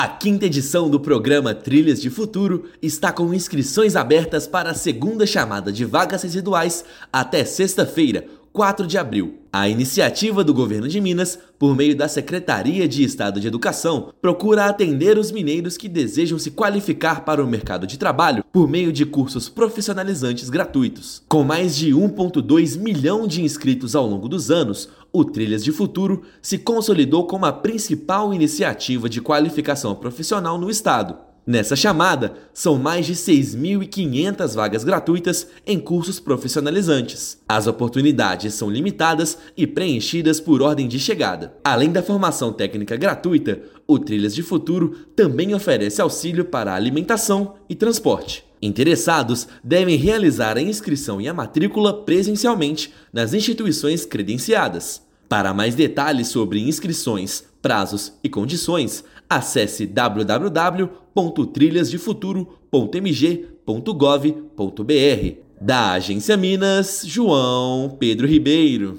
A quinta edição do programa Trilhas de Futuro está com inscrições abertas para a segunda chamada de vagas residuais até sexta-feira, 4 de abril. A iniciativa do Governo de Minas, por meio da Secretaria de Estado de Educação, procura atender os mineiros que desejam se qualificar para o mercado de trabalho por meio de cursos profissionalizantes gratuitos. Com mais de 1,2 milhão de inscritos ao longo dos anos, o Trilhas de Futuro se consolidou como a principal iniciativa de qualificação profissional no estado. Nessa chamada, são mais de 6.500 vagas gratuitas em cursos profissionalizantes. As oportunidades são limitadas e preenchidas por ordem de chegada. Além da formação técnica gratuita, o Trilhas de Futuro também oferece auxílio para alimentação e transporte. Interessados devem realizar a inscrição e a matrícula presencialmente nas instituições credenciadas. Para mais detalhes sobre inscrições, prazos e condições, acesse www.trilhasdefuturo.mg.gov.br. Da Agência Minas, João Pedro Ribeiro.